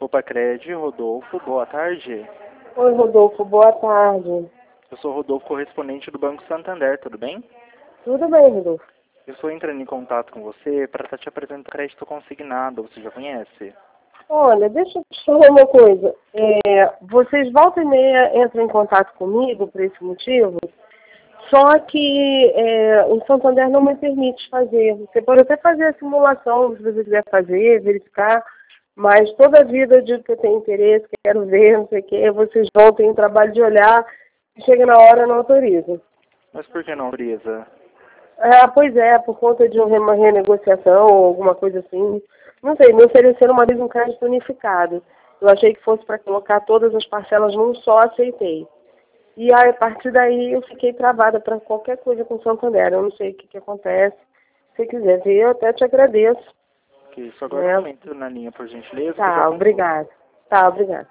Copacred, Rodolfo, boa tarde. Oi, Rodolfo, boa tarde. Eu sou o Rodolfo, correspondente do Banco Santander, tudo bem? Tudo bem, Rodolfo? Eu estou entrando em contato com você para estar te apresentando crédito consignado, você já conhece? Olha, deixa eu te falar uma coisa. Vocês volta e meia entram em contato comigo por esse motivo, só que o Santander não me permite fazer. Você pode até fazer a simulação, se você quiser fazer, verificar, mas toda a vida eu digo que eu tenho interesse, que quero ver, não sei o quê, vocês vão ter o trabalho de olhar, e chega na hora não autoriza. Mas por que não, Brisa? Pois é, por conta de uma renegociação ou alguma coisa assim. Não sei, me ofereceram uma vez um crédito unificado. Eu achei que fosse para colocar todas as parcelas num só, aceitei. E aí, a partir daí eu fiquei travada para qualquer coisa com o Santander. Eu não sei o que acontece. Se você quiser ver, eu até te agradeço. Ok, só agora um momento na linha, por gentileza. que eu já Tá, consulto. obrigada. Tá, obrigada.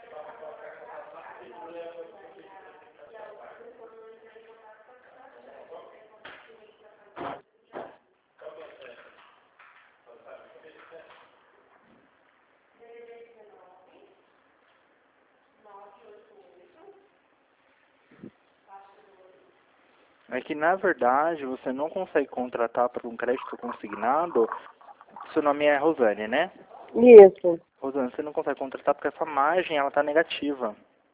É que, na verdade, você não consegue contratar por um crédito consignado. Seu nome é Rosane, né? Isso. Rosane, você não consegue contratar porque essa margem ela está negativa.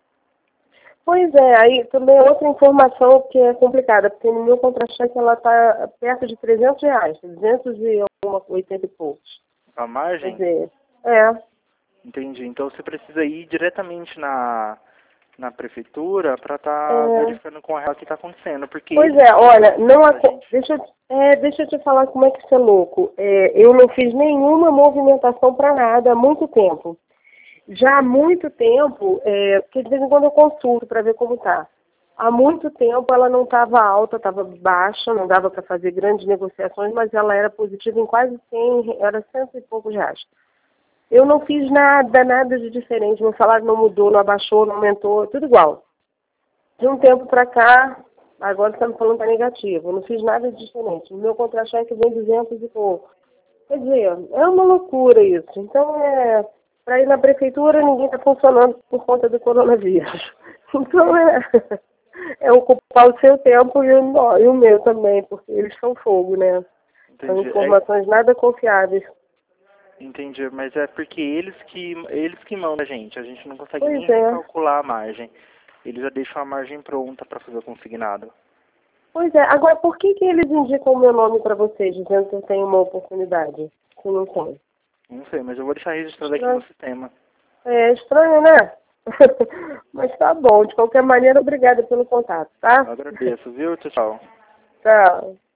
Pois é, aí também é outra informação que é complicada, porque no meu contra-cheque ela está perto de R$ 300, 280 e poucos. A Quer margem? dizer, Entendi. Então você precisa ir diretamente na prefeitura para estar verificando com ela o que está acontecendo. Porque pois eles é, olha, não pra gente. deixa eu te falar como é que isso é louco. Eu não fiz nenhuma movimentação para nada há muito tempo. Já há muito tempo, porque de vez em quando eu consulto para ver como está. Há muito tempo ela não estava alta, estava baixa, não dava para fazer grandes negociações, mas ela era positiva em quase 100, era cento e poucos reais. Eu não fiz nada de diferente, meu salário não mudou, não abaixou, não aumentou, tudo igual. De um tempo para cá, agora você está me falando que está negativo, eu não fiz nada de diferente. O meu contra-cheque vem 200 e pouco. Quer dizer, é uma loucura isso. Então, para ir na prefeitura, ninguém está funcionando por conta do coronavírus. Então, é ocupar o seu tempo e o meu também, porque eles são fogo, né? São Entendi. informações nada confiáveis. Entendi, mas é porque eles que mandam a gente não consegue Pois nem é. recalcular a margem. Eles já deixam a margem pronta para fazer o consignado. Pois é. Agora, por que eles indicam o meu nome para vocês, dizendo que eu tenho uma oportunidade? Se não tem. Não sei, mas eu vou deixar registrado aqui Estranho. no sistema. É estranho, né? Mas tá bom. De qualquer maneira, obrigada pelo contato, tá? Eu agradeço, viu? Tchau, tchau. Tchau.